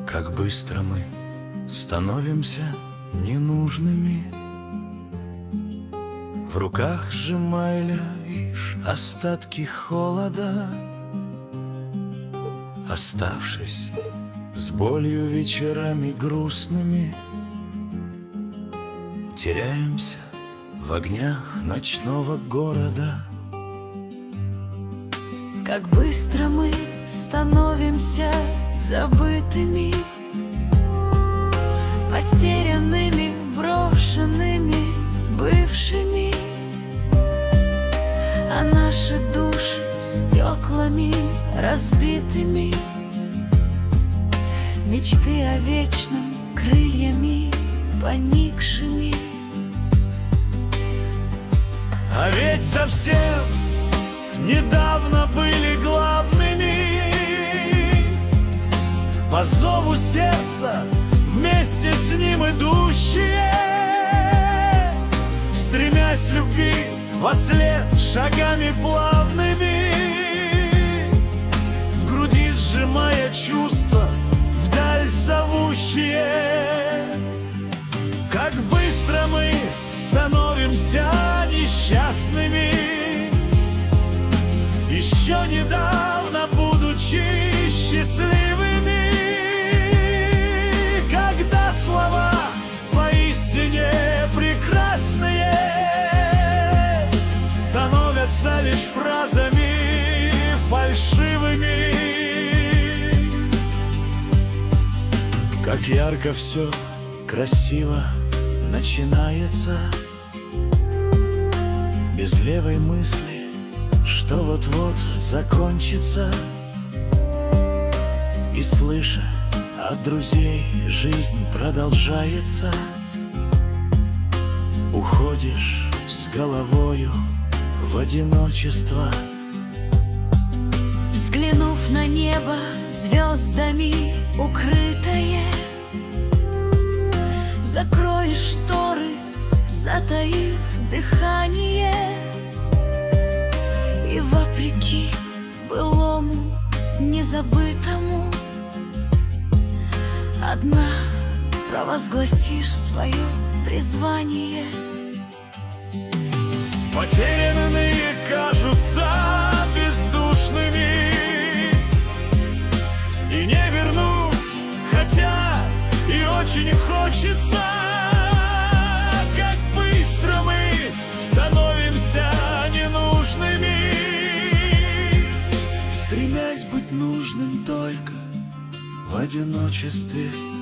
Как быстро мы становимся ненужными. В руках сжимая лишь остатки холода, оставшись с болью вечерами грустными, теряемся в огнях ночного города. Как быстро мы становимся забытыми, потерянными, брошенными, бывшими, а наши души стеклами разбитыми, мечты о вечном крыльями поникшими. А ведь совсем недавно были главными, по зову сердца вместе с ним идущие, стремясь любви вослед шагами плавными, в груди сжимая чувства вдаль зовущие. Как быстро мы становимся несчастными, еще недавно будучи счастливыми, когда слова поистине прекрасные становятся лишь фразами фальшивыми. Как ярко все красиво начинается, без левой мысли, что вот-вот закончится. И слыша от друзей, жизнь продолжается, уходишь с головою в одиночество. Взглянув на небо звездами укрытое, закроешь шторы, затаив дыхание, и вопреки былому незабытому одна провозгласишь свое призвание. Потерянные кажутся бездушными, и не вернуть, хотя и очень хочется. Как быстро мы становимся ненужными, стремясь быть нужным только в одиночестве.